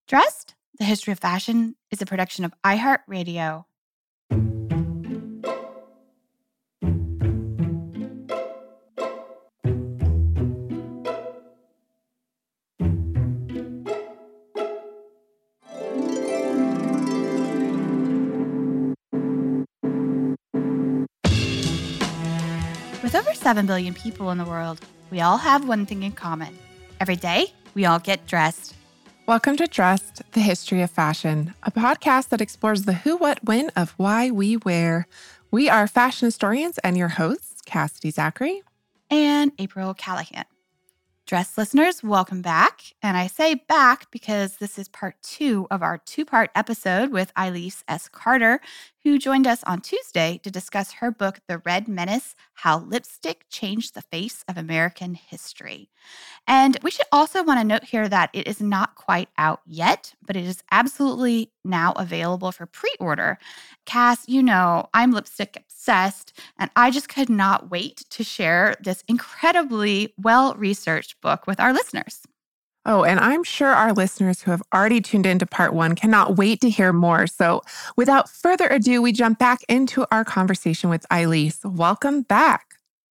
Dressed, The History of Fashion is a production of iHeartRadio. With over 7 billion people in the world, we all have one thing in common. Every day, we all get dressed. Welcome to Dressed, The History of Fashion, a podcast that explores the who, what, when of why we wear. We are fashion historians and your hosts, Cassidy Zachary and April Callahan. Dressed listeners, welcome back. And I say back because this is part 2 of our 2-part episode with Ilyse S. Carter, who joined us on Tuesday to discuss her book, The Red Menace: How Lipstick Changed the Face of American History. And we should also want to note here that it is not quite out yet, but it is absolutely now available for pre-order. Cass, you know, I'm lipstick obsessed, and I just could not wait to share this incredibly well-researched book with our listeners. Oh, and I'm sure our listeners who have already tuned into part 1 cannot wait to hear more. So without further ado, we jump back into our conversation with Ilyse. Welcome back.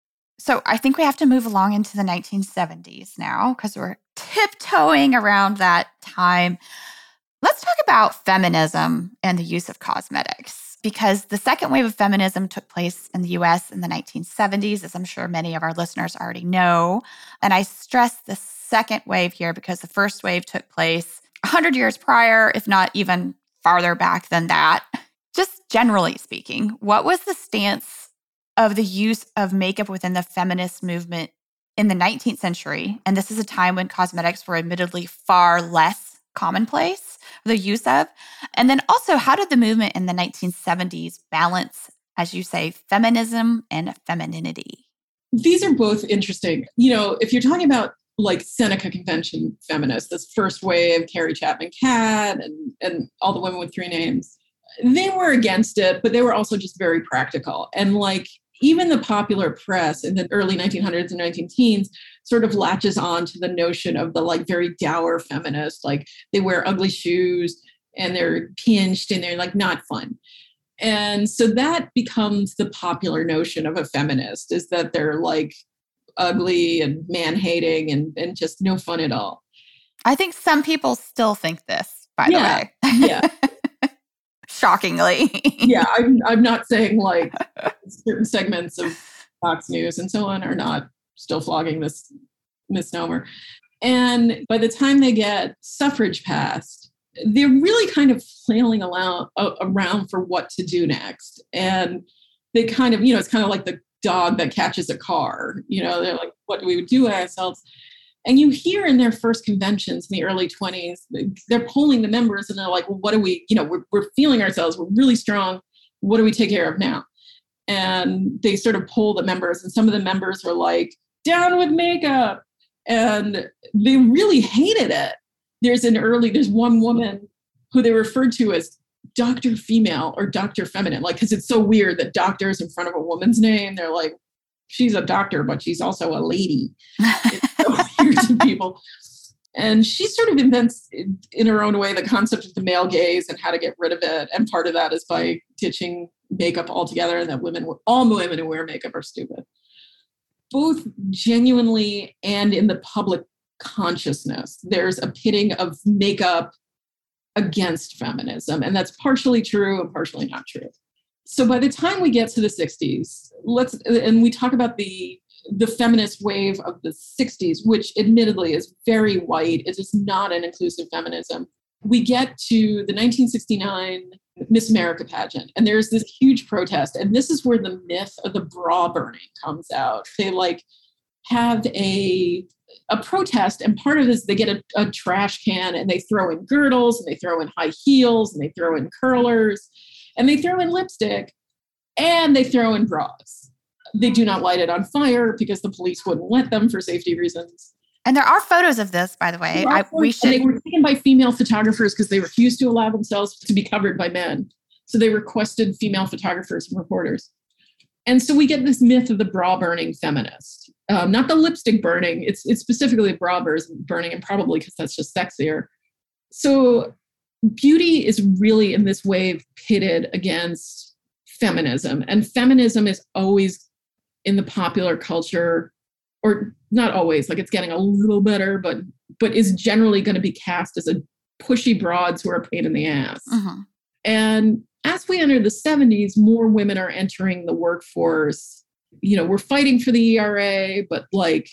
So I think we have to move along into the 1970s now because we're tiptoeing around that time. Let's talk about feminism and the use of cosmetics, because the second wave of feminism took place in the U.S. in the 1970s, as I'm sure many of our listeners already know. And I stress the second wave here because the first wave took place 100 years prior, if not even farther back than that. Just generally speaking, what was the stance of the use of makeup within the feminist movement in the 19th century? And this is a time when cosmetics were admittedly far less commonplace, the use of. And then also, how did the movement in the 1970s balance, as you say, feminism and femininity? These are both interesting. You know, if you're talking about like Seneca Convention feminists, this first wave, Carrie Chapman Catt and all the women with 3 names, they were against it, but they were also just very practical. And like even the popular press in the early 1900s and 19 teens sort of latches on to the notion of the like very dour feminist, like they wear ugly shoes and they're pinched and they're like not fun. And so that becomes the popular notion of a feminist, is that they're like ugly and man-hating and just no fun at all. I think some people still think this, by the way. Yeah. Shockingly. Yeah, I'm not saying like certain segments of Fox News and so on are not still flogging this misnomer. And by the time they get suffrage passed, they're really kind of flailing around for what to do next. And they kind of, you know, it's kind of like the dog that catches a car. You know, they're like, what do we do with ourselves? And you hear in their first conventions in the early 20s, they're polling the members and they're like, well, what do we, you know, we're feeling ourselves, we're really strong. What do we take care of now? And they sort of poll the members, and some of the members are like, down with makeup. And they really hated it. There's one woman who they referred to as Dr. Female or Dr. Feminine, like, because it's so weird that doctor's in front of a woman's name. They're like, she's a doctor, but she's also a lady. It's so weird to people. And she sort of invents in her own way the concept of the male gaze and how to get rid of it. And part of that is by ditching makeup altogether, and that all women who wear makeup are stupid. Both genuinely and in the public consciousness, there's a pitting of makeup against feminism. And that's partially true and partially not true. So by the time we get to the 60s, and we talk about the feminist wave of the 60s, which admittedly is very white, it is not an inclusive feminism. We get to the 1969 Miss America pageant, and there's this huge protest. And this is where the myth of the bra burning comes out. They like have a protest, and part of it is they get a trash can and they throw in girdles and they throw in high heels and they throw in curlers and they throw in lipstick and they throw in bras. They do not light it on fire because the police wouldn't let them for safety reasons. And there are photos of this, by the way. They were taken by female photographers because they refused to allow themselves to be covered by men. So they requested female photographers and reporters. And so we get this myth of the bra burning feminist, not the lipstick burning. It's specifically bra burning, and probably because that's just sexier. So beauty is really in this way pitted against feminism. And feminism is always in the popular culture, or not always, like it's getting a little better, but is generally going to be cast as a pushy broads who are a pain in the ass. Mm-hmm. And as we enter the 70s, more women are entering the workforce. We're fighting for the ERA, but like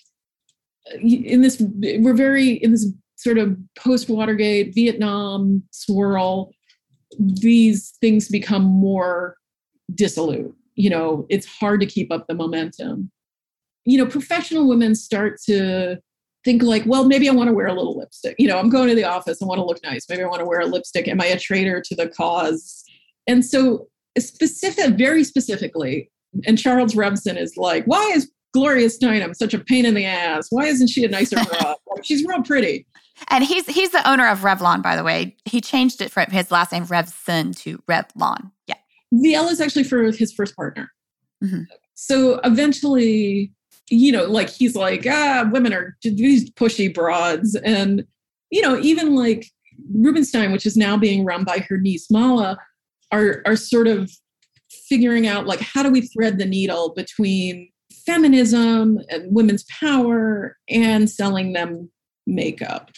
we're in this sort of post-Watergate, Vietnam swirl, these things become more dissolute. It's hard to keep up the momentum. Professional women start to think like, well, maybe I want to wear a little lipstick. I'm going to the office. I want to look nice. Maybe I want to wear a lipstick. Am I a traitor to the cause? And so very specifically, and Charles Revson is like, why is Gloria Steinem such a pain in the ass? Why isn't she a nicer broad? She's real pretty. And he's the owner of Revlon, by the way. He changed it from his last name, Revson, to Revlon. Yeah. The L is actually for his first partner. Mm-hmm. So eventually, like he's like, women are these pushy broads. And, even like Rubenstein, which is now being run by her niece, Mala, are sort of figuring out like, how do we thread the needle between feminism and women's power and selling them makeup.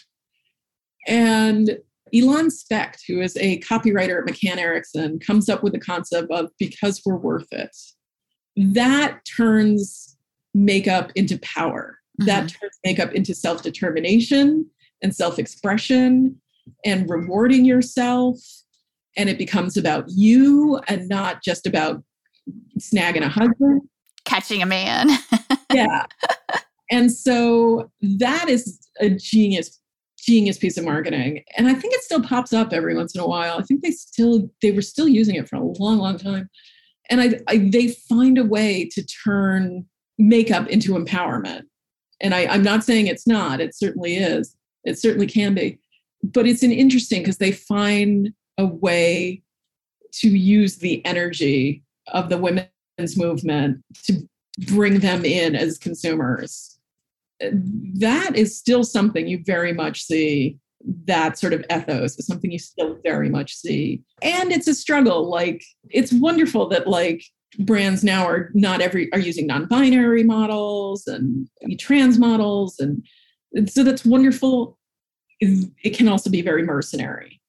And Ilan Specht, who is a copywriter at McCann Erickson, comes up with the concept of because we're worth it. That turns makeup into power. Mm-hmm. That turns makeup into self-determination and self-expression and rewarding yourself. And it becomes about you and not just about snagging a husband. Catching a man. Yeah. And so that is a genius piece of marketing. And I think it still pops up every once in a while. I think they were still using it for a long, long time. And they find a way to turn makeup into empowerment. And I'm not saying it's not, it certainly is. It certainly can be. But it's interesting because they find a way to use the energy of the women's movement to bring them in as consumers. That is still something you very much see. That sort of ethos is something you still very much see. And it's a struggle. Like, it's wonderful that like brands now are using non-binary models and trans models. And so that's wonderful. It can also be very mercenary.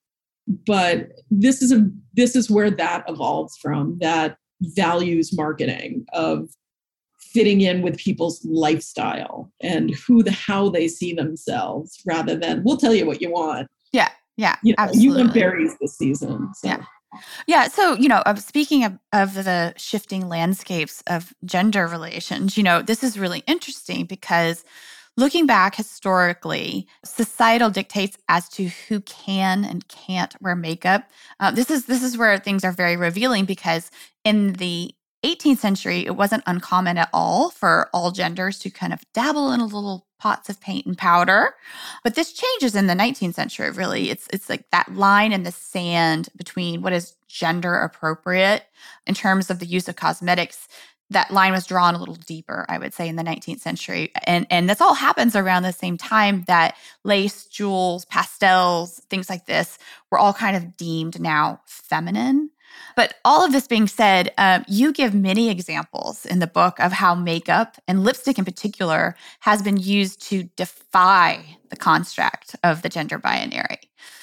But this is where that evolves from, that values marketing of fitting in with people's lifestyle and how they see themselves, rather than we'll tell you what you want. Yeah, absolutely. You want berries this season. So. Yeah. So, speaking of the shifting landscapes of gender relations, this is really interesting because looking back historically, societal dictates as to who can and can't wear makeup. This is where things are very revealing, because in the 18th century, it wasn't uncommon at all for all genders to kind of dabble in a little pots of paint and powder. But this changes in the 19th century, really. It's like that line in the sand between what is gender appropriate in terms of the use of cosmetics. That line was drawn a little deeper, I would say, in the 19th century. And this all happens around the same time that lace, jewels, pastels, things like this were all kind of deemed now feminine. But all of this being said, you give many examples in the book of how makeup, and lipstick in particular, has been used to defy the construct of the gender binary.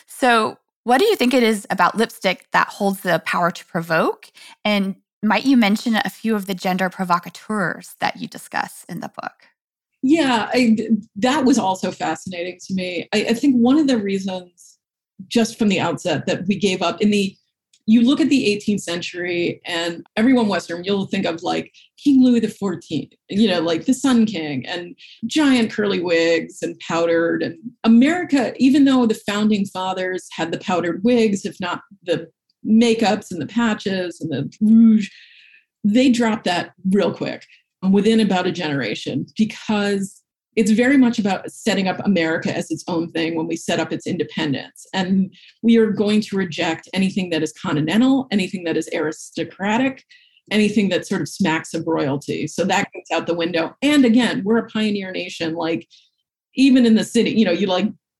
So what do you think it is about lipstick that holds the power to provoke? And might you mention a few of the gender provocateurs that you discuss in the book? Yeah, that was also fascinating to me. I think one of the reasons, just from the outset, that we gave up you look at the 18th century and everyone Western, you'll think of like King Louis XIV, like the Sun King, and giant curly wigs and powdered. And America, even though the founding fathers had the powdered wigs, if not the makeups and the patches and the rouge, they dropped that real quick within about a generation, because it's very much about setting up America as its own thing when we set up its independence. And we are going to reject anything that is continental, anything that is aristocratic, anything that sort of smacks of royalty. So that goes out the window. And again, we're a pioneer nation. Like, even in the city, you like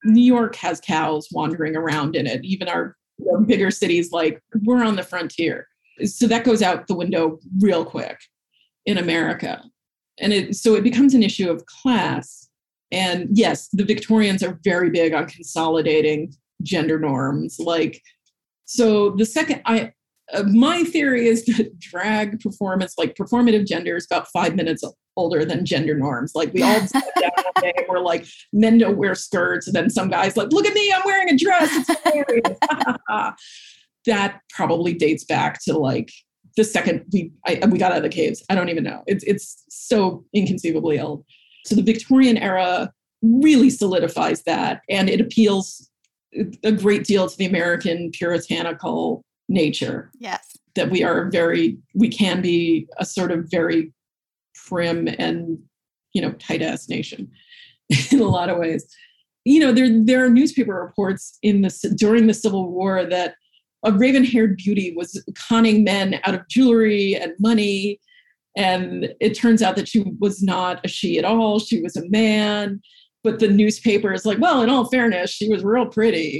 New York has cows wandering around in it. Even our bigger cities, like we're on the frontier. So that goes out the window real quick in America. And so it becomes an issue of class. And yes, the Victorians are very big on consolidating gender norms. Like, so the second my theory is that drag performance, like performative gender, is about 5 minutes older than gender norms. Like we all sat down one day and we're like, men don't wear skirts. And then some guy's like, look at me, I'm wearing a dress. It's hilarious. That probably dates back to like the second we got out of the caves. I don't even know. It's so inconceivably old. So the Victorian era really solidifies that. And it appeals a great deal to the American puritanical nature. Yes. That we can be a sort of very prim and, tight-ass nation in a lot of ways. There are newspaper reports during the Civil War that a raven-haired beauty was conning men out of jewelry and money. And it turns out that she was not a she at all. She was a man. But the newspaper is like, well, in all fairness, she was real pretty.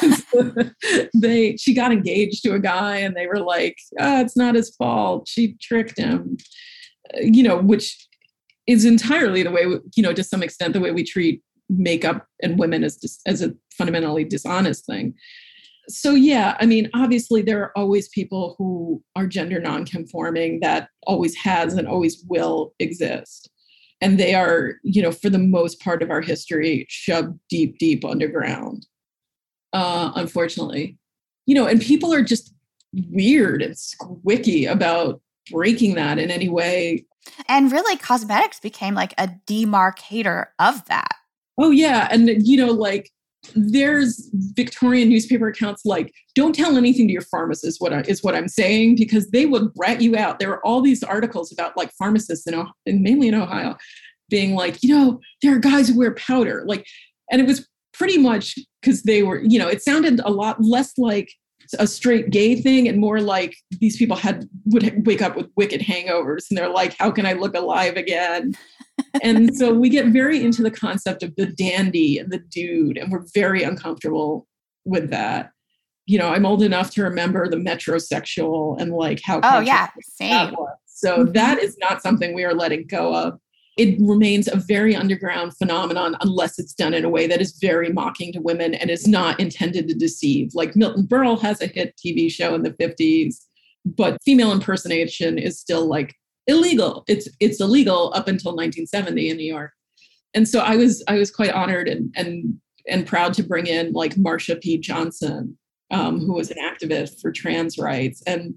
She got engaged to a guy and they were like, it's not his fault. She tricked him, which is entirely the way, to some extent, the way we treat makeup and women as a fundamentally dishonest thing. So, yeah, I mean, obviously there are always people who are gender nonconforming. That always has and always will exist. And they are, for the most part of our history, shoved deep, deep underground, unfortunately. And people are just weird and squicky about breaking that in any way. And really, cosmetics became like a demarcator of that. Oh, yeah. And, there's Victorian newspaper accounts like, don't tell anything to your pharmacist, is what I'm saying, because they would rat you out. There were all these articles about like pharmacists mainly in Ohio being like, there are guys who wear powder. And it was pretty much because they were, it sounded a lot less like a straight gay thing and more like these people would wake up with wicked hangovers and they're like, how can I look alive again? And so we get very into the concept of the dandy and the dude, and we're very uncomfortable with that. I'm old enough to remember the metrosexual and like how. Oh yeah, same. So that is not something we are letting go of. It remains a very underground phenomenon unless it's done in a way that is very mocking to women and is not intended to deceive. Like Milton Berle has a hit TV show in the 50s, but female impersonation is still like illegal. It's illegal up until 1970 in New York. And so I was quite honored and proud to bring in like Marsha P. Johnson, who was an activist for trans rights. And,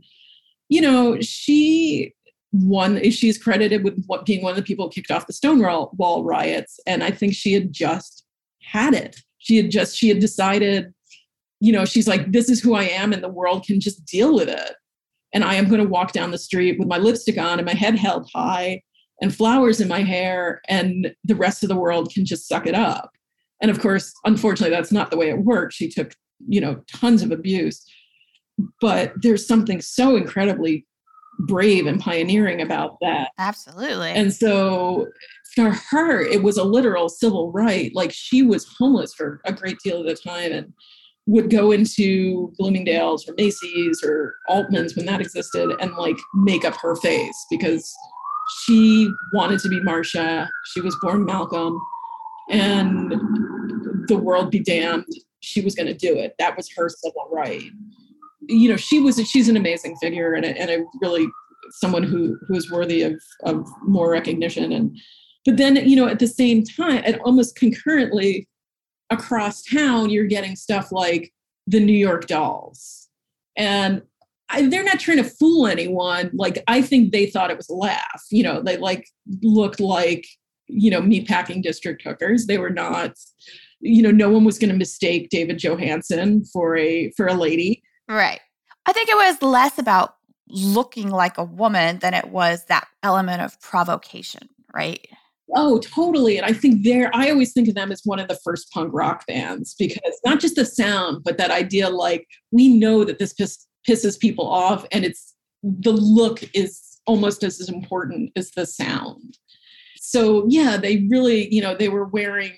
she's credited with being one of the people who kicked off the Stonewall riots. And I think she had just had it. She had decided, she's like, this is who I am and the world can just deal with it. And I am going to walk down the street with my lipstick on and my head held high and flowers in my hair, and the rest of the world can just suck it up. And of course, unfortunately, that's not the way it worked. She took, tons of abuse. But there's something so incredibly brave and pioneering about that. Absolutely. And so for her, it was a literal civil right. Like she was homeless for a great deal of the time and would go into Bloomingdale's or Macy's or Altman's when that existed and like make up her face because she wanted to be Marsha. She was born Malcolm, and the world be damned, she was going to do it. That was her civil right. She's an amazing figure and a really someone who is worthy of more recognition. But then, at the same time, and almost concurrently, across town, you're getting stuff like the New York Dolls. And they're not trying to fool anyone. Like, I think they thought it was a laugh. They looked like, meatpacking district hookers. They were not, no one was going to mistake David Johansen for a lady. Right. I think it was less about looking like a woman than it was that element of provocation, right? Oh, totally. And I think I always think of them as one of the first punk rock bands because not just the sound, but that idea, like, we know that this pisses people off and the look is almost as important as the sound. So yeah, they really, they were wearing,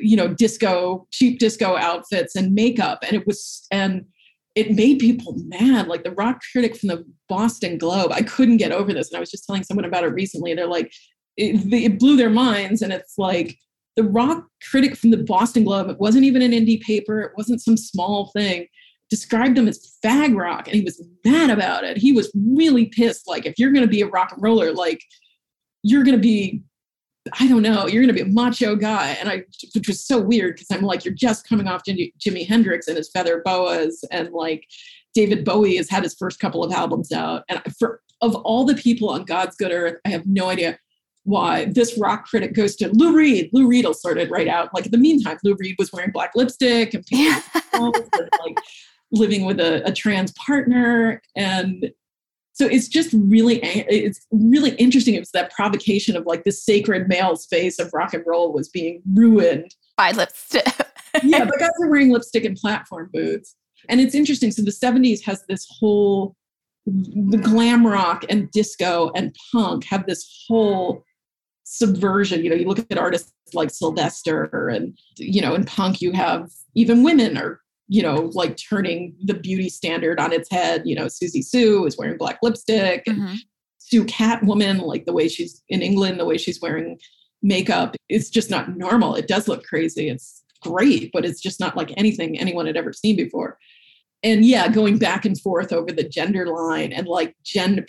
cheap disco outfits and makeup. And it made people mad. Like the rock critic from the Boston Globe, I couldn't get over this. And I was just telling someone about it recently. They're like, it blew their minds. And it's like the rock critic from the Boston Globe, it wasn't even an indie paper. It wasn't some small thing, described him as fag rock. And he was mad about it. He was really pissed. Like, if you're going to be a rock and roller, like you're going to be, I don't know, you're going to be a macho guy. And which was so weird because I'm like, you're just coming off Jimi Hendrix and his feather boas, and like David Bowie has had his first couple of albums out. And of all the people on God's good earth, I have no idea why this rock critic goes to Lou Reed. Lou Reed will sort it right out. Like in the meantime, Lou Reed was wearing black lipstick and like living with a trans partner. And so it's really interesting. It was that provocation of like this sacred male space of rock and roll was being ruined by lipstick. Yeah, but guys are wearing lipstick and platform boots. And it's interesting. So the 70s has this whole, the glam rock and disco and punk have this whole subversion. You look at artists like Sylvester, and, in punk you have even women are, like turning the beauty standard on its head. Susie Sue is wearing black lipstick, and Sue Catwoman, like the way she's in England, the way she's wearing makeup, it's just not normal. It does look crazy. It's great, but it's just not like anything anyone had ever seen before. And yeah, going back and forth over the gender line and like gender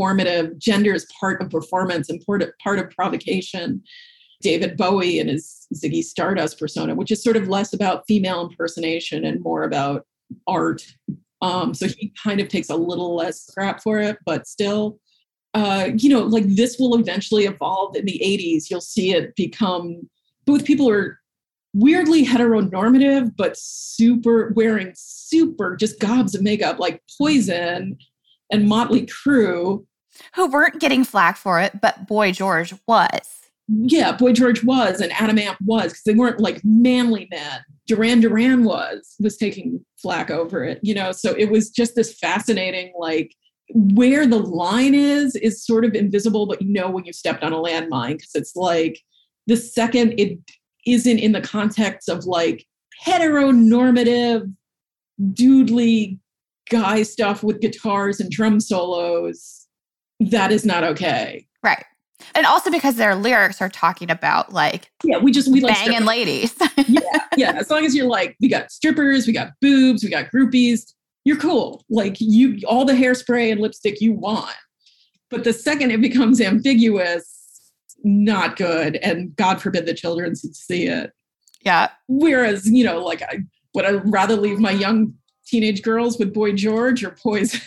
is part of performance and part of provocation. David Bowie and his Ziggy Stardust persona, which is sort of less about female impersonation and more about art. So he kind of takes a little less crap for it, but still, like this will eventually evolve in the 80s. You'll see it become, both people are weirdly heteronormative, but wearing super just gobs of makeup, like Poison and Motley Crue. Who weren't getting flack for it, but Boy George was. Yeah, Boy George was, and Adam Ant was, because they weren't like manly men. Duran Duran was taking flack over it, so it was just this fascinating, like, where the line is sort of invisible, but when you stepped on a landmine, because it's like the second it isn't in the context of like heteronormative, doodly guy stuff with guitars and drum solos, that is not okay. Right. And also because their lyrics are talking about like, we like banging ladies. yeah. As long as you're like, we got strippers, we got boobs, we got groupies, you're cool. Like all the hairspray and lipstick you want. But the second it becomes ambiguous, not good. And God forbid the children see it. Yeah. Whereas, would I rather leave my young teenage girls with Boy George or Poison?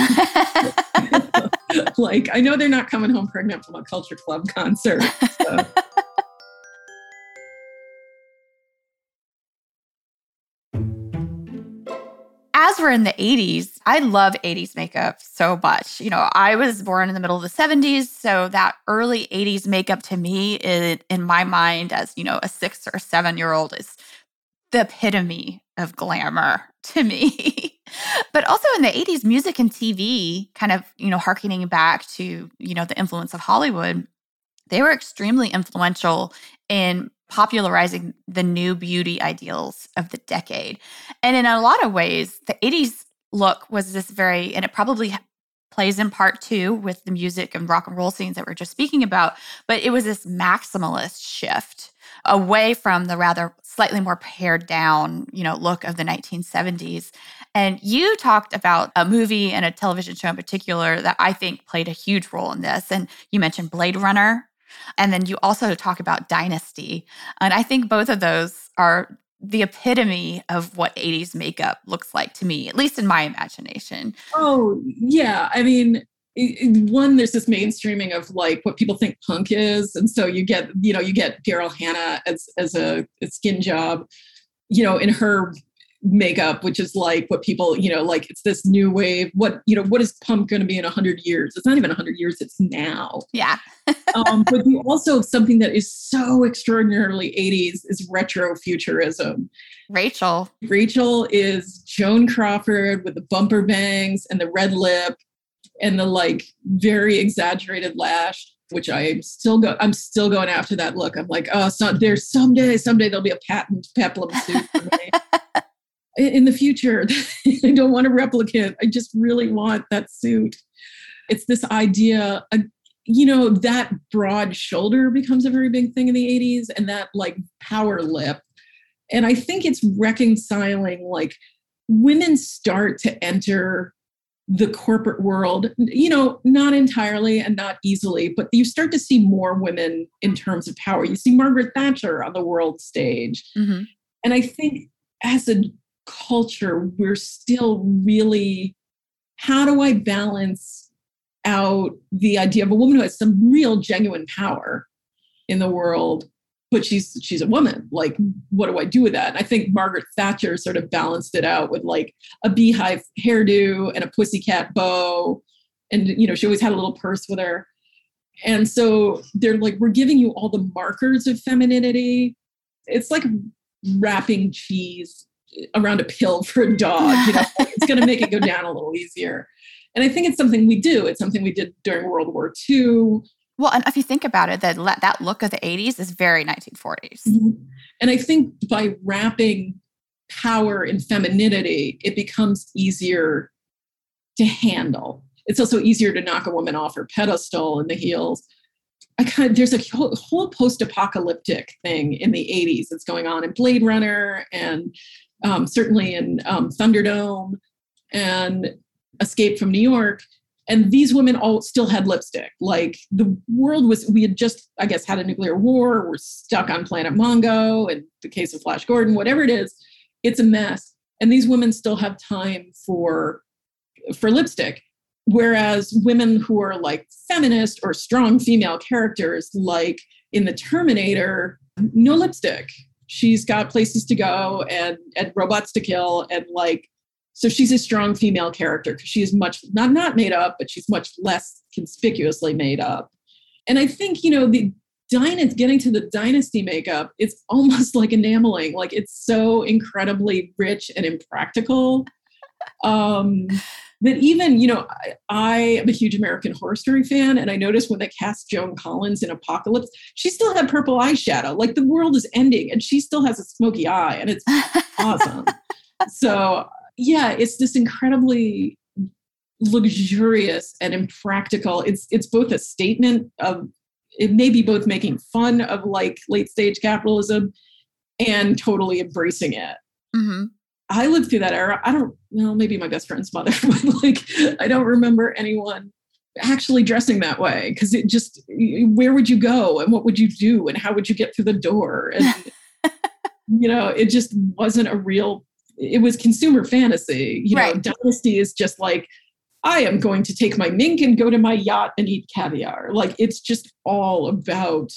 Like, I know they're not coming home pregnant from a Culture Club concert. So. As we're in the 80s, I love 80s makeup so much. I was born in the middle of the 70s, so that early 80s makeup to me, in my mind as, a 6 or 7-year-old, is the epitome of glamour to me. But also in the 80s, music and TV, kind of, hearkening back to, the influence of Hollywood, they were extremely influential in popularizing the new beauty ideals of the decade. And in a lot of ways, the 80s look was this and it probably plays in part too with the music and rock and roll scenes that we're just speaking about, but it was this maximalist shift away from the rather slightly more pared down, look of the 1970s. And you talked about a movie and a television show in particular that I think played a huge role in this. And you mentioned Blade Runner. And then you also talk about Dynasty. And I think both of those are the epitome of what 80s makeup looks like to me, at least in my imagination. Oh, yeah. I mean, one, there's this mainstreaming of like what people think punk is. And so you get Daryl Hannah as a skin job, in her makeup, which is like what people, like it's this new wave. What is punk going to be in 100 years? It's not even 100 years. It's now. Yeah. But you also, something that is so extraordinarily 80s is retrofuturism. Rachel is Joan Crawford with the bumper bangs and the red lip and the like very exaggerated lash. which I'm still going after that look. I'm like, oh, there's someday there'll be a patent peplum suit for me. In the future. I don't want a replicant. I just really want that suit. It's this idea, that broad shoulder becomes a very big thing in the 80s, and that like power lip. And I think it's reconciling, like, women start to enter the corporate world, not entirely and not easily, but you start to see more women in terms of power. You see Margaret Thatcher on the world stage. Mm-hmm. And I think as a culture, we're still really, how do I balance out the idea of a woman who has some real genuine power in the world, but she's a woman? Like, what do I do with that? And I think Margaret Thatcher sort of balanced it out with like a beehive hairdo and a pussycat bow. And, she always had a little purse with her. And so they're like, we're giving you all the markers of femininity. It's like wrapping cheese around a pill for a dog. It's going to make it go down a little easier. And I think it's something we do. It's something we did during World War II. Well, and if you think about it, that look of the 80s is very 1940s. Mm-hmm. And I think by wrapping power in femininity, it becomes easier to handle. It's also easier to knock a woman off her pedestal in the heels. There's a whole post-apocalyptic thing in the 80s that's going on in Blade Runner, and certainly in Thunderdome and Escape from New York. And these women all still had lipstick. Like, the world we had just, I guess, had a nuclear war. We're stuck on Planet Mongo, and the case of Flash Gordon, whatever it is, it's a mess. And these women still have time for lipstick. Whereas women who are like feminist or strong female characters, like in the Terminator, no lipstick. She's got places to go and robots to kill, and like, so she's a strong female character because she is much not made up, but she's much less conspicuously made up. And I think, getting to the dynasty makeup, it's almost like enameling. Like, it's so incredibly rich and impractical. That even, I am a huge American Horror Story fan, and I noticed when they cast Joan Collins in Apocalypse, she still had purple eyeshadow. Like, the world is ending, and she still has a smoky eye, and it's awesome. So, yeah, it's this incredibly luxurious and impractical. It's both a statement of, it may be both making fun of like late stage capitalism and totally embracing it. Mm-hmm. I lived through that era. Maybe my best friend's mother, but like, I don't remember anyone actually dressing that way, because it just, where would you go and what would you do and how would you get through the door? And, it just wasn't it was consumer fantasy. Right. Dynasty is just like, I am going to take my mink and go to my yacht and eat caviar. Like, it's just all about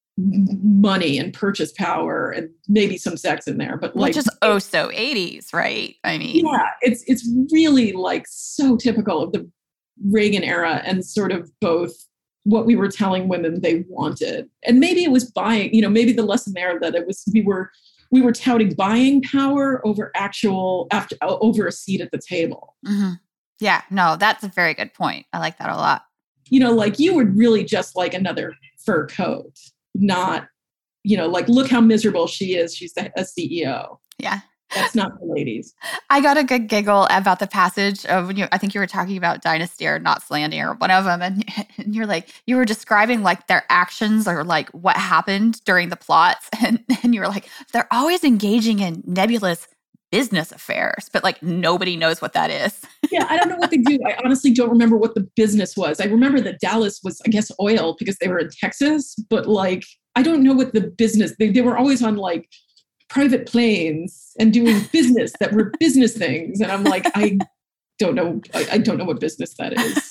money and purchase power and maybe some sex in there, but like, which is so 80s, right? I mean, yeah, it's really like so typical of the Reagan era, and sort of both what we were telling women they wanted, and maybe it was buying. Maybe the lesson there that it was we were touting buying power over over a seat at the table. Mm-hmm. Yeah, no, that's a very good point. I like that a lot. Like, you would really just like another fur coat. Not, like, look how miserable she is. She's a CEO. Yeah. That's not for ladies. I got a good giggle about the passage of, I think you were talking about Dynasty or Knots Landing or one of them. And you're like, you were describing like their actions or like what happened during the plots. And you were like, they're always engaging in nebulous business affairs, but like nobody knows what that is. Yeah, I don't know what they do. I honestly don't remember what the business was. I remember that Dallas was, I guess, oil because they were in Texas, but like, I don't know what the business, they were always on like private planes and doing business that were business things. And I'm like, I don't know. I don't know what business that is.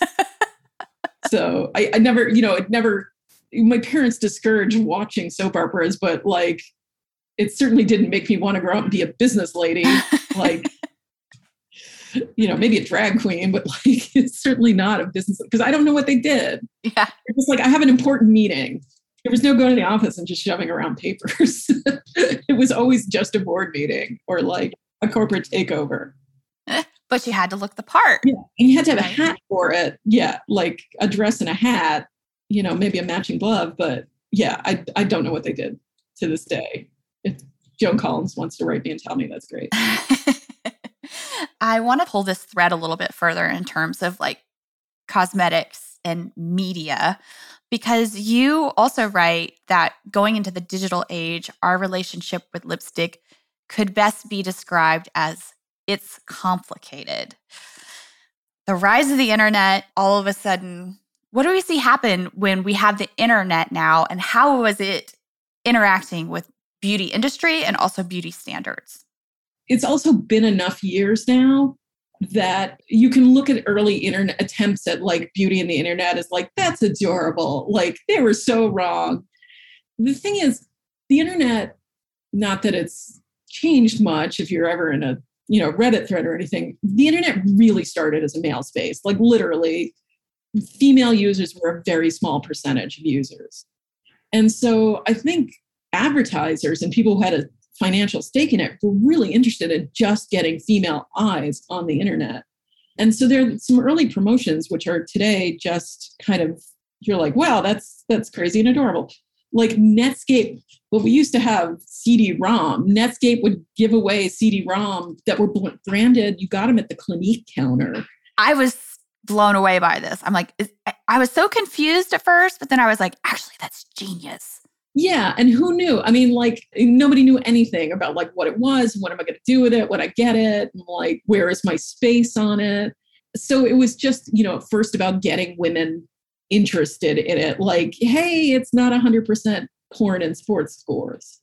So I never, my parents discouraged watching soap operas, but like, it certainly didn't make me want to grow up and be a business lady. Like, maybe a drag queen, but like, it's certainly not a business, because I don't know what they did. Yeah. It was like, I have an important meeting. There was no going to the office and just shoving around papers. It was always just a board meeting or like a corporate takeover. But you had to look the part. Yeah. And you had to have a hat for it. Yeah. Like a dress and a hat. maybe a matching glove, but yeah, I don't know what they did to this day. If Joan Collins wants to write me and tell me, that's great. I want to pull this thread a little bit further in terms of like cosmetics and media, because you also write that going into the digital age, our relationship with lipstick could best be described as it's complicated. The rise of the internet, all of a sudden, what do we see happen when we have the internet now, and how was it interacting with beauty industry and also beauty standards? It's also been enough years now that you can look at early internet attempts at like beauty in the internet as like, that's adorable. Like they were so wrong. The thing is, the internet, not that it's changed much if you're ever in a Reddit thread or anything, the internet really started as a male space. Like literally, female users were a very small percentage of users. And so I think advertisers and people who had a financial stake in it were really interested in just getting female eyes on the internet. And so there are some early promotions, which are today just kind of, you're like, wow, that's crazy and adorable. Like Netscape, well, we used to have CD-ROM. Netscape would give away CD-ROM that were branded. You got them at the Clinique counter. I was blown away by this. I'm like, I was so confused at first, but then I was like, actually, that's genius. Yeah. And who knew? I mean, like nobody knew anything about like what it was. What am I going to do with it? When I get it? And, like, where is my space on it? So it was just, first about getting women interested in it. Like, hey, it's not 100% porn and sports scores.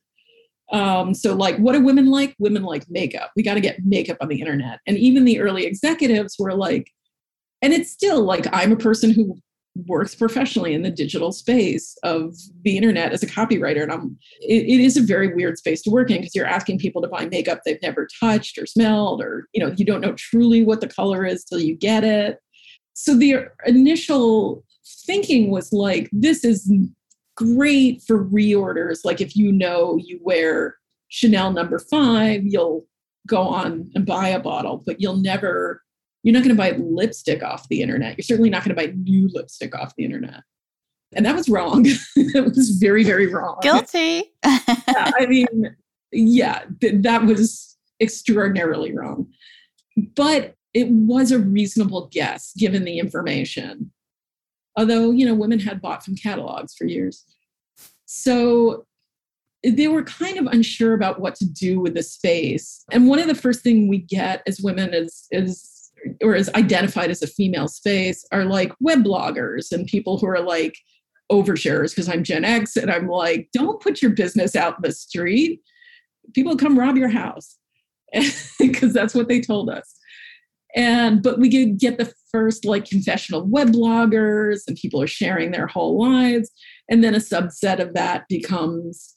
So like, what do women like? Women like makeup. We got to get makeup on the internet. And even the early executives were like, and it's still like, I'm a person who works professionally in the digital space of the internet as a copywriter. And it is a very weird space to work in because you're asking people to buy makeup they've never touched or smelled, or, you don't know truly what the color is till you get it. So the initial thinking was like, this is great for reorders. Like if you wear Chanel No. 5, you'll go on and buy a bottle, but you're not going to buy lipstick off the internet. You're certainly not going to buy new lipstick off the internet. And that was wrong. It was very, very wrong. Guilty. Yeah, I mean, yeah, that was extraordinarily wrong. But it was a reasonable guess given the information. Although, women had bought from catalogs for years. So they were kind of unsure about what to do with the space. And one of the first things we get as women is identified as a female space are like web bloggers and people who are like overshares, because I'm Gen X and I'm like, don't put your business out in the street. People come rob your house because that's what they told us. But we could get the first like confessional web bloggers and people are sharing their whole lives. And then a subset of that becomes,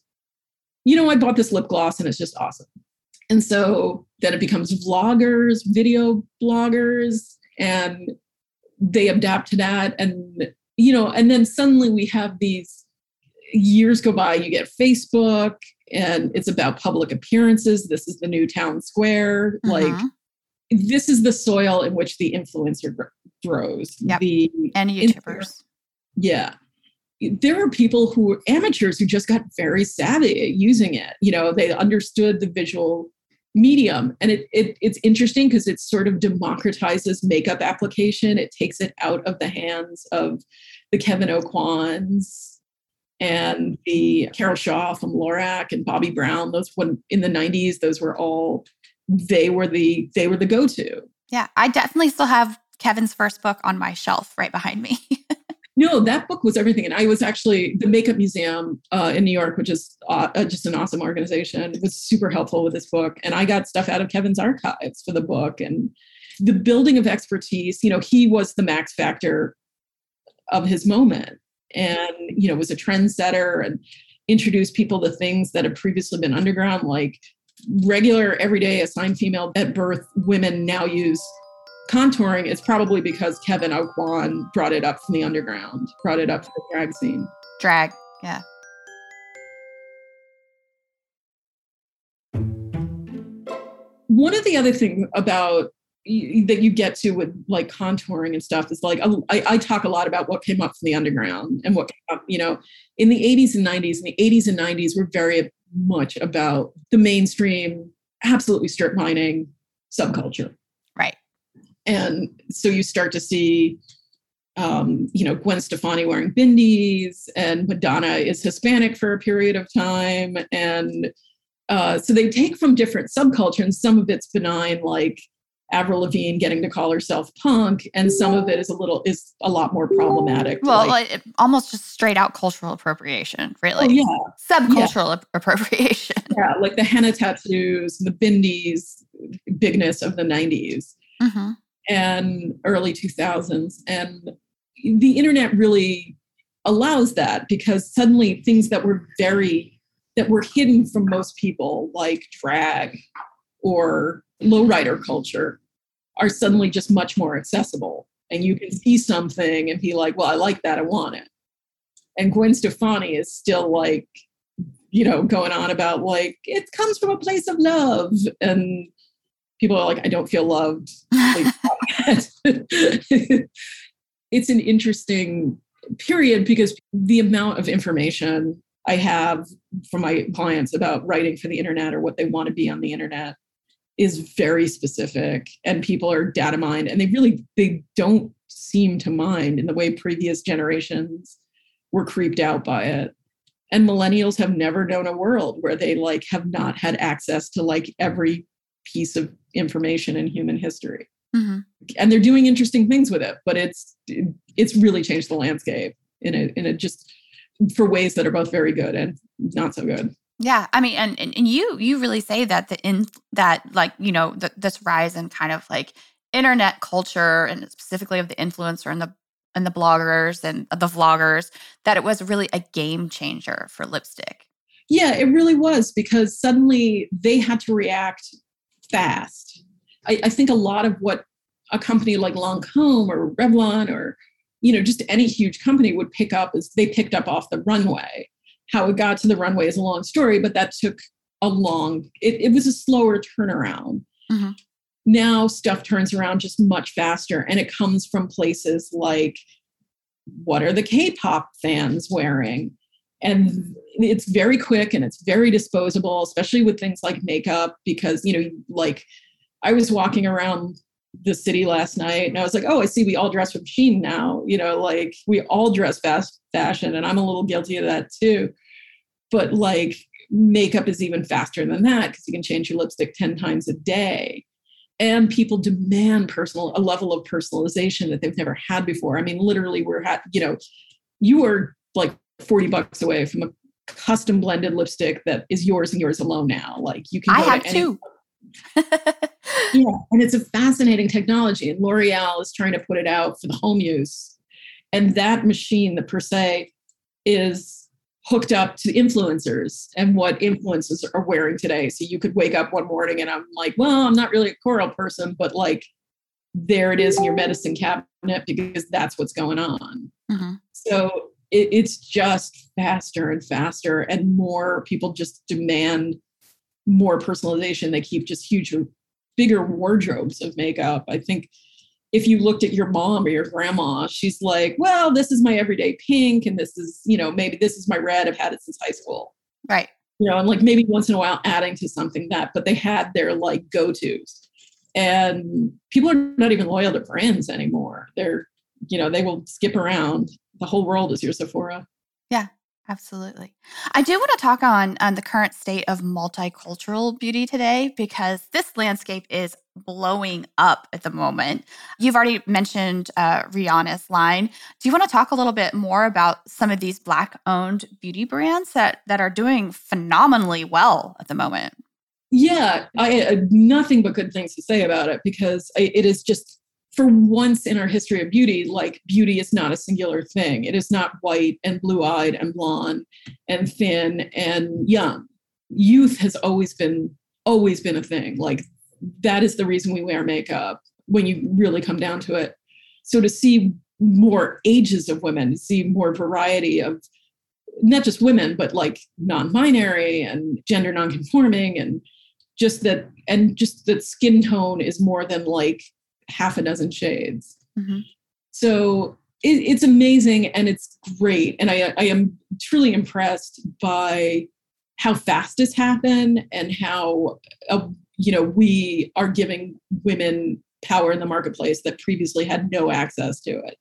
I bought this lip gloss and it's just awesome. And so then it becomes vloggers, video bloggers, and they adapt to that. And, and then suddenly we have these years go by, you get Facebook and it's about public appearances. This is the new town square. Uh-huh. Like this is the soil in which the influencer grows. Yep. And YouTubers. Yeah. There are people who were amateurs who just got very savvy at using it. They understood the visual medium. And it's interesting because it sort of democratizes makeup application. It takes it out of the hands of the Kevin Aucoins and the Carol Shaw from Lorac and Bobbi Brown. Those in the 90s, those were all, they were the go-to. Yeah, I definitely still have Kevin's first book on my shelf right behind me. No, that book was everything. And I was actually, the Makeup Museum in New York, which is just an awesome organization, was super helpful with this book. And I got stuff out of Kevin's archives for the book. And the building of expertise, he was the Max Factor of his moment and, was a trendsetter and introduced people to things that had previously been underground, like regular, everyday assigned female at birth women now use contouring. Is probably because Kevin Aucoin brought it up from the underground, brought it up to the drag scene. Drag, yeah. One of the other things about, that you get to with like contouring and stuff is like, I talk a lot about what came up from the underground and what came up, in the 80s and 90s. In the 80s and 90s were very much about the mainstream, absolutely strip mining subculture. Right. And so you start to see, Gwen Stefani wearing bindis, and Madonna is Hispanic for a period of time. And so they take from different subculture, and some of it's benign, like Avril Lavigne getting to call herself punk, and some of it is a lot more problematic. Well, almost just straight out cultural appropriation, really. Oh, yeah. Subcultural appropriation. Yeah, like the henna tattoos and the bindis bigness of the 90s and early 2000s. And the internet really allows that, because suddenly things that were hidden from most people, like drag or lowrider culture, are suddenly just much more accessible. And you can see something and be like, well, I like that, I want it. And Gwen Stefani is still like, going on about like, it comes from a place of love. And people are like, I don't feel loved. It's an interesting period, because the amount of information I have from my clients about writing for the internet or what they want to be on the internet is very specific, and people are data mined, and they don't seem to mind in the way previous generations were creeped out by it. And millennials have never known a world where they like have not had access to like every piece of information in human history. And they're doing interesting things with it, but it's really changed the landscape in a just for ways that are both very good and not so good. Yeah, I mean, and you really say that this rise in kind of like internet culture, and specifically of the influencer and the bloggers and the vloggers, that it was really a game changer for lipstick. Yeah, it really was, because suddenly they had to react fast. I think a lot of what a company like Lancôme or Revlon or, just any huge company would pick up is they picked up off the runway. How it got to the runway is a long story, but that took it was a slower turnaround. Now stuff turns around just much faster, and it comes from places like, what are the K-pop fans wearing? And it's very quick and it's very disposable, especially with things like makeup, because, like I was walking around the city last night and I was like, oh, I see we all dress with Shein now, like we all dress fast fashion, and I'm a little guilty of that too. But like makeup is even faster than that, because you can change your lipstick 10 times a day. And people demand a level of personalization that they've never had before. I mean, literally you are like $40 away from a custom blended lipstick that is yours and yours alone now. Like you can. I have two. Yeah, and it's a fascinating technology, and L'Oreal is trying to put it out for the home use. And that machine, the per se, is hooked up to influencers and what influencers are wearing today. So you could wake up one morning and I'm like, well, I'm not really a coral person, but like there it is in your medicine cabinet, because that's what's going on. So it's just faster and faster, and more people just demand more personalization. They keep just bigger wardrobes of makeup. I think if you looked at your mom or your grandma, she's like, well, this is my everyday pink. And this is, maybe this is my red. I've had it since high school. Right. And like maybe once in a while adding to something but they had their like go-tos. And people are not even loyal to brands anymore. They're, they will skip around. The whole world is your Sephora. Yeah. Absolutely. I do want to talk on the current state of multicultural beauty today, because this landscape is blowing up at the moment. You've already mentioned Rihanna's line. Do you want to talk a little bit more about some of these Black-owned beauty brands that are doing phenomenally well at the moment? Yeah, I had nothing but good things to say about it, because it is just, for once in our history of beauty, like beauty is not a singular thing. It is not white and blue-eyed and blonde and thin and young. Youth has always been a thing. Like that is the reason we wear makeup when you really come down to it. So to see more ages of women, to see more variety of not just women, but like non-binary and gender non-conforming, and just that skin tone is more than like half a dozen shades. Mm-hmm. So it's amazing and it's great. And I am truly impressed by how fast it's happened and how, we are giving women power in the marketplace that previously had no access to it.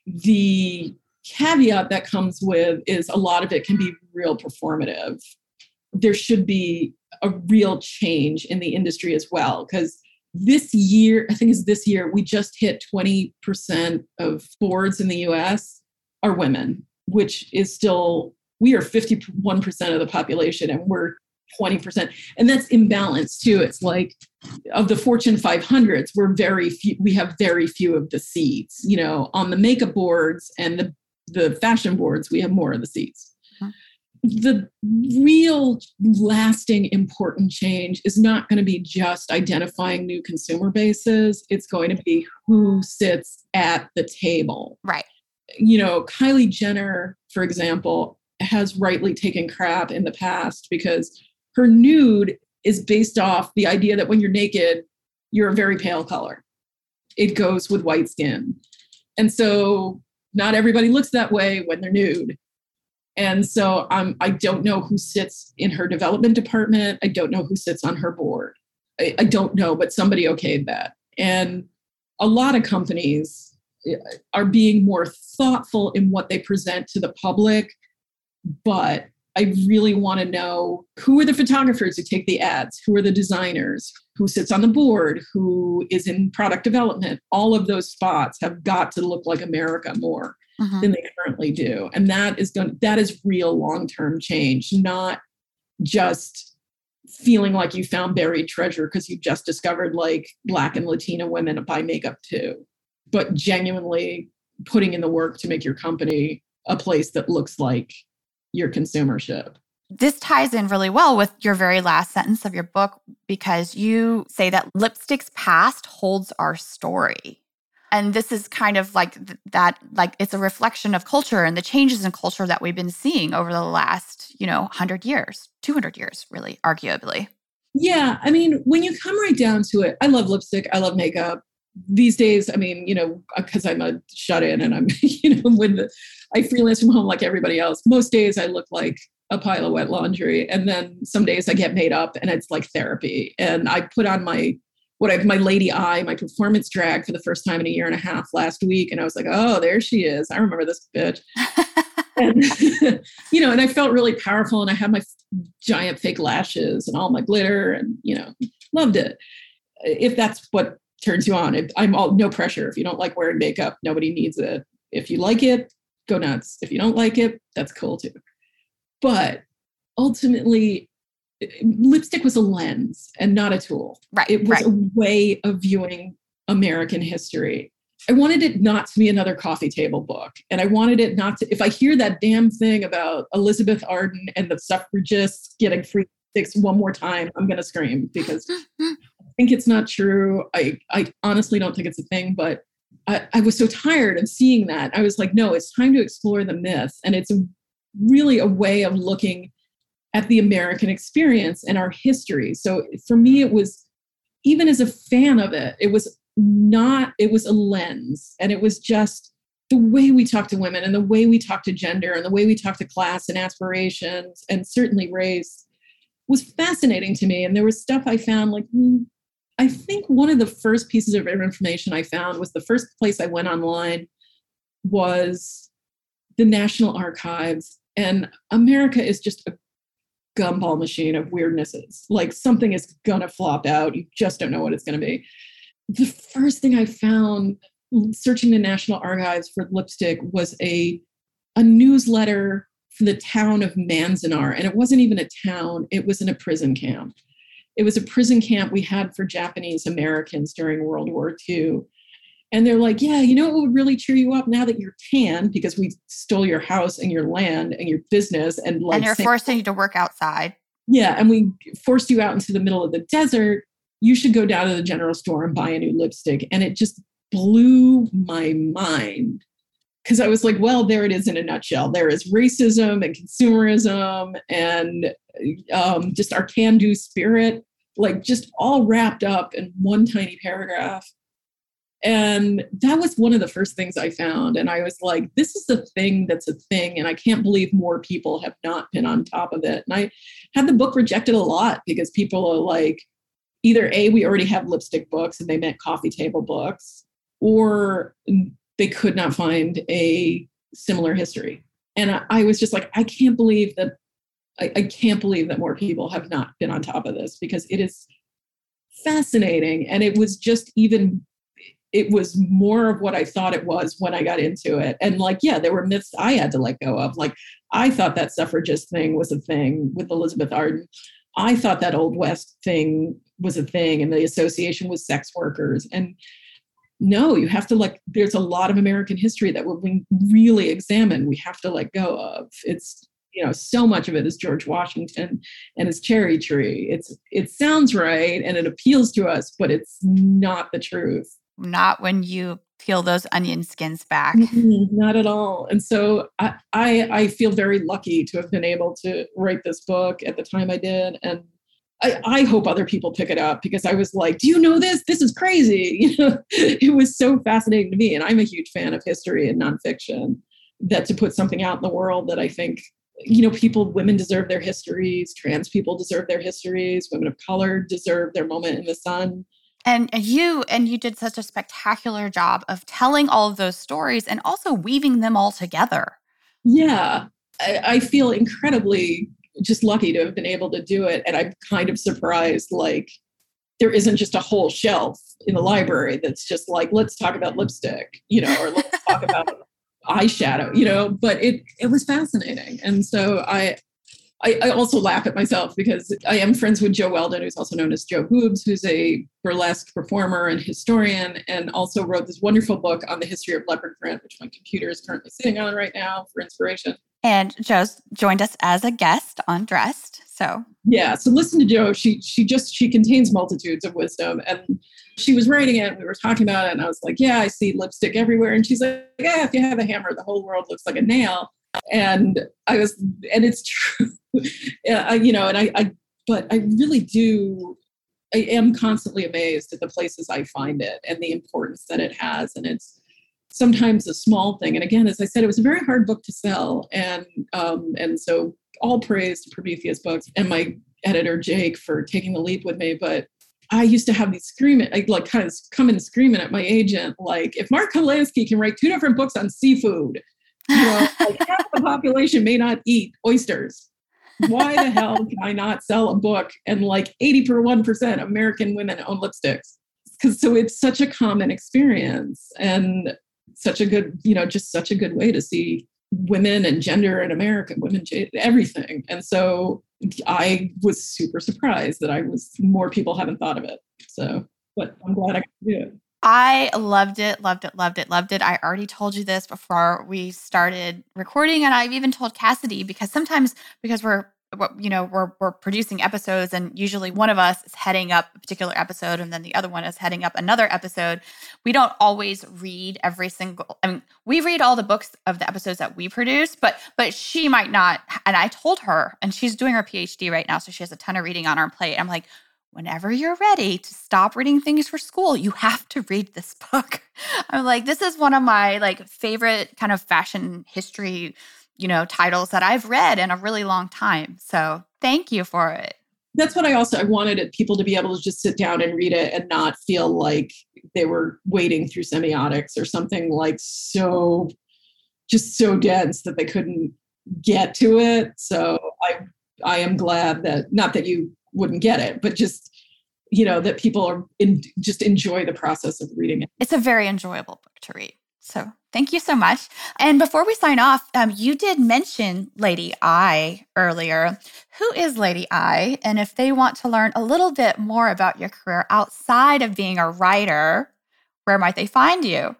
The caveat that comes with is a lot of it can be real performative. There should be a real change in the industry as well, because this year, we just hit 20% of boards in the US are women, which is still, we are 51% of the population and we're 20%. And that's imbalanced too. It's like of the Fortune 500s, we have very few of the seats, on the makeup boards and the fashion boards, we have more of the seats. The real lasting important change is not going to be just identifying new consumer bases. It's going to be who sits at the table. Right. Kylie Jenner, for example, has rightly taken crap in the past because her nude is based off the idea that when you're naked, you're a very pale color. It goes with white skin. And so not everybody looks that way when they're nude. And so I don't know who sits in her development department. I don't know who sits on her board. I don't know, but somebody okayed that. And a lot of companies are being more thoughtful in what they present to the public. But I really want to know who are the photographers who take the ads, who are the designers, who sits on the board, who is in product development. All of those spots have got to look like America more than they currently do. And that is real long-term change, not just feeling like you found buried treasure because you just discovered like Black and Latina women buy makeup too, but genuinely putting in the work to make your company a place that looks like your consumership. This ties in really well with your very last sentence of your book, because you say that lipstick's past holds our story. And this is kind of like that, like it's a reflection of culture and the changes in culture that we've been seeing over the last, 100 years, 200 years, really, arguably. Yeah. I mean, when you come right down to it, I love lipstick. I love makeup. These days, I mean, because I'm a shut-in and I'm, I freelance from home like everybody else. Most days I look like a pile of wet laundry. And then some days I get made up and it's like therapy. And I put on my Lady Eye, my performance drag for the first time in a year and a half last week. And I was like, oh, there she is. I remember this bitch. And, and I felt really powerful. And I had my giant fake lashes and all my glitter and, loved it. If that's what turns you on, no pressure. If you don't like wearing makeup, nobody needs it. If you like it, go nuts. If you don't like it, that's cool too. But ultimately, lipstick was a lens and not a tool. Right. It was a way of viewing American history. I wanted it not to be another coffee table book. And I wanted it not to, if I hear that damn thing about Elizabeth Arden and the suffragists getting free lipsticks one more time, I'm going to scream because I think it's not true. I honestly don't think it's a thing, but I was so tired of seeing that. I was like, no, it's time to explore the myth. And it's really a way of looking at the American experience and our history. So for me, it was, even as a fan of it, it was a lens. And it was just the way we talk to women and the way we talk to gender and the way we talk to class and aspirations and certainly race was fascinating to me. And there was stuff I found like, I think one of the first pieces of information I found was the first place I went online was the National Archives. And America is just a gumball machine of weirdnesses. Like something is going to flop out. You just don't know what it's going to be. The first thing I found searching the National Archives for lipstick was a newsletter for the town of Manzanar. And it wasn't even a town. It was in a prison camp. It was a prison camp we had for Japanese Americans during World War II. And they're like, yeah, what would really cheer you up now that you're tan because we stole your house and your land and your business. And you're forcing you to work outside. Yeah. And we forced you out into the middle of the desert. You should go down to the general store and buy a new lipstick. And it just blew my mind. Because I was like, well, there it is in a nutshell. There is racism and consumerism and just our can-do spirit, like just all wrapped up in one tiny paragraph. And that was one of the first things I found. And I was like, this is a thing that's a thing. And I can't believe more people have not been on top of it. And I had the book rejected a lot because people are like, either A, we already have lipstick books and they meant coffee table books, or they could not find a similar history. And I was just like, I can't believe that. I can't believe that more people have not been on top of this, because it is fascinating. And it was just it was more of what I thought it was when I got into it. And like, yeah, there were myths I had to let go of. Like, I thought that suffragist thing was a thing with Elizabeth Arden. I thought that Old West thing was a thing, and the association with sex workers. And no, you have to there's a lot of American history that when we really examine, we have to let go of. It's, so much of it is George Washington and his cherry tree. It sounds right and it appeals to us, but it's not the truth. Not when you peel those onion skins back. Not at all. And so I feel very lucky to have been able to write this book at the time I did. And I hope other people pick it up, because I was like, do you know this? This is crazy. It was so fascinating to me. And I'm a huge fan of history and nonfiction, that to put something out in the world that I think, women deserve their histories, trans people deserve their histories, women of color deserve their moment in the sun. And you did such a spectacular job of telling all of those stories and also weaving them all together. Yeah, I feel incredibly just lucky to have been able to do it. And I'm kind of surprised, there isn't just a whole shelf in the library that's just like, let's talk about lipstick, or let's talk about eyeshadow, but it was fascinating. And so I also laugh at myself, because I am friends with Jo Weldon, who's also known as Jo Hoobs, who's a burlesque performer and historian, and also wrote this wonderful book on the history of leopard print, which my computer is currently sitting on right now for inspiration. And Jo's joined us as a guest on Dressed. So yeah, so listen to Jo. She contains multitudes of wisdom, and she was writing it. We were talking about it, and I was like, yeah, I see lipstick everywhere. And she's like, yeah, if you have a hammer, the whole world looks like a nail. And it's true. But I really do. I am constantly amazed at the places I find it and the importance that it has. And it's sometimes a small thing. And again, as I said, it was a very hard book to sell. And so all praise to Prometheus Books and my editor, Jake, for taking the leap with me. But I used to have these kind of coming screaming at my agent, like, if Mark Kolansky can write 2 different books on seafood, half the population may not eat oysters. Why the hell can I not sell a book and 81% of American women own lipsticks? So it's such a common experience, and such a good, just such a good way to see women and gender in America, everything. And so I was super surprised that more people haven't thought of it. So, but I'm glad I could do it. I loved it, loved it, loved it, loved it. I already told you this before we started recording, and I've even told Cassidy, because sometimes, because we're producing episodes, and usually one of us is heading up a particular episode and then the other one is heading up another episode. We don't always read we read all the books of the episodes that we produce, but she might not. And I told her, and she's doing her PhD right now, so she has a ton of reading on her plate. I'm like, whenever you're ready to stop reading things for school, you have to read this book. I'm like, this is one of my favorite kind of fashion history titles that I've read in a really long time. So thank you for it. That's what I wanted people to be able to just sit down and read it and not feel like they were wading through semiotics or something so dense that they couldn't get to it. So I am glad that, not that you wouldn't get it, but just, that people just enjoy the process of reading it. It's a very enjoyable book to read. So thank you so much. And before we sign off, you did mention Lady I earlier. Who is Lady I? And if they want to learn a little bit more about your career outside of being a writer, where might they find you?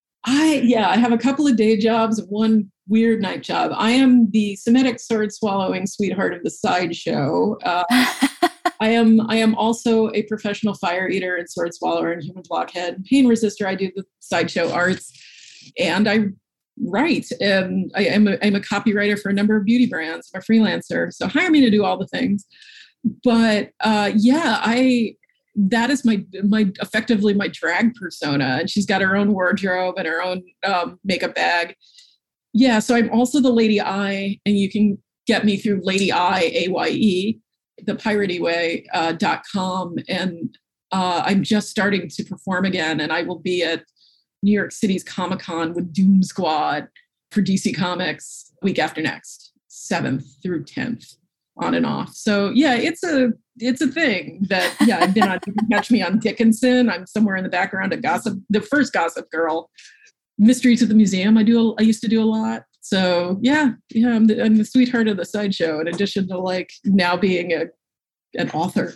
I have a couple of day jobs, one weird night job. I am the Semitic sword swallowing sweetheart of the sideshow. I am also a professional fire eater and sword swallower and human blockhead and pain resistor. I do the sideshow arts, and I write. And I'm a copywriter for a number of beauty brands. I'm a freelancer, so hire me to do all the things. But that is my effectively my drag persona. And she's got her own wardrobe and her own makeup bag. Yeah. So I'm also the Lady I, and you can get me through Lady I, AYE, thepiratyway.com. And I'm just starting to perform again. And I will be at New York City's Comic-Con with Doom Squad for DC Comics week after next, 7th through 10th, on and off. So yeah, it's a thing that, yeah, I've been on. You can catch me on Dickinson. I'm somewhere in the background at Gossip, the first Gossip Girl. Mysteries at the Museum, I used to do a lot. So yeah, I'm the sweetheart of the sideshow, in addition to like now being an author.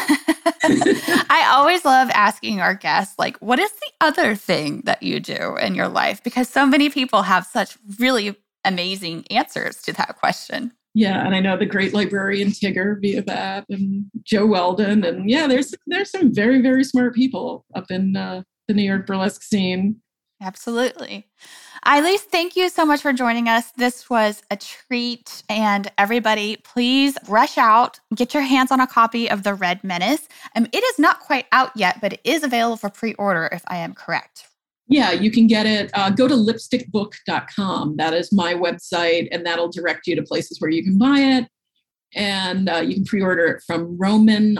I always love asking our guests, like, what is the other thing that you do in your life? Because so many people have such really amazing answers to that question. Yeah, and I know the great librarian Tigger via that, and Joe Weldon, and yeah, there's some very, very smart people up in the New York burlesque scene. Absolutely. Ilyse, thank you so much for joining us. This was a treat. And everybody, please rush out, get your hands on a copy of The Red Menace. It is not quite out yet, but it is available for pre-order, if I am correct. Yeah, you can get it. Go to lipstickbook.com. That is my website, and that'll direct you to places where you can buy it. And you can pre-order it from Roman,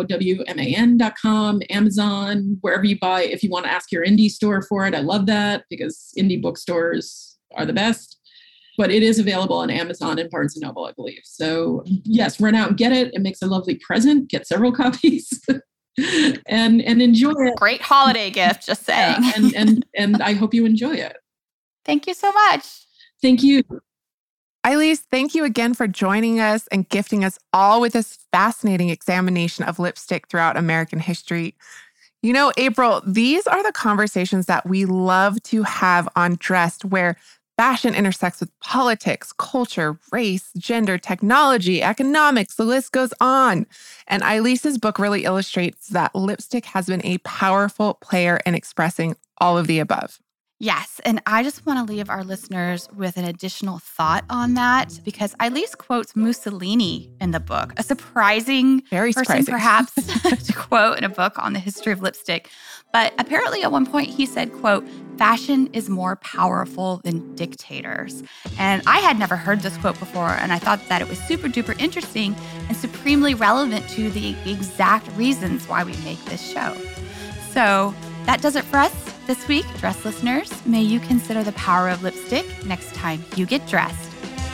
ROWMAN.com, Amazon, wherever you buy. If you want to ask your indie store for it, I love that, because indie bookstores are the best. But it is available on Amazon and Barnes & Noble, I believe. So yes, run out and get it. It makes a lovely present. Get several copies and enjoy it. Great holiday gift, just saying. Yeah, and I hope you enjoy it. Thank you so much. Thank you. Ilyse, thank you again for joining us and gifting us all with this fascinating examination of lipstick throughout American history. You know, April, these are the conversations that we love to have on Dressed, where fashion intersects with politics, culture, race, gender, technology, economics, the list goes on. And Ilyse's book really illustrates that lipstick has been a powerful player in expressing all of the above. Yes, and I just want to leave our listeners with an additional thought on that, because Ilyse quotes Mussolini in the book, a Very person surprising. perhaps to quote in a book on the history of lipstick. But apparently at one point he said, quote, "Fashion is more powerful than dictators." And I had never heard this quote before, and I thought that it was super duper interesting and supremely relevant to the exact reasons why we make this show. So that does it for us this week. Dressed listeners, may you consider the power of lipstick next time you get dressed.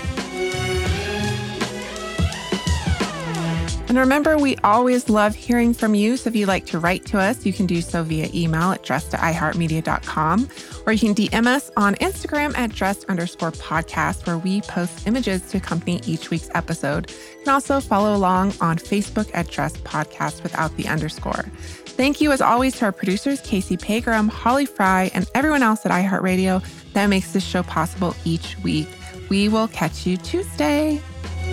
And remember, we always love hearing from you. So if you'd like to write to us, you can do so via email at dressed@iheartmedia.com, or you can DM us on Instagram at dressed_podcast, where we post images to accompany each week's episode. You can also follow along on Facebook at Dressed Podcast without the underscore. Thank you, as always, to our producers, Casey Pagram, Holly Fry, and everyone else at iHeartRadio that makes this show possible each week. We will catch you Tuesday.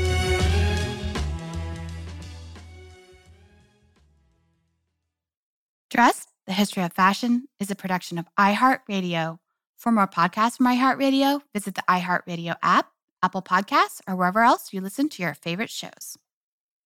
Dressed, the History of Fashion is a production of iHeartRadio. For more podcasts from iHeartRadio, visit the iHeartRadio app, Apple Podcasts, or wherever else you listen to your favorite shows.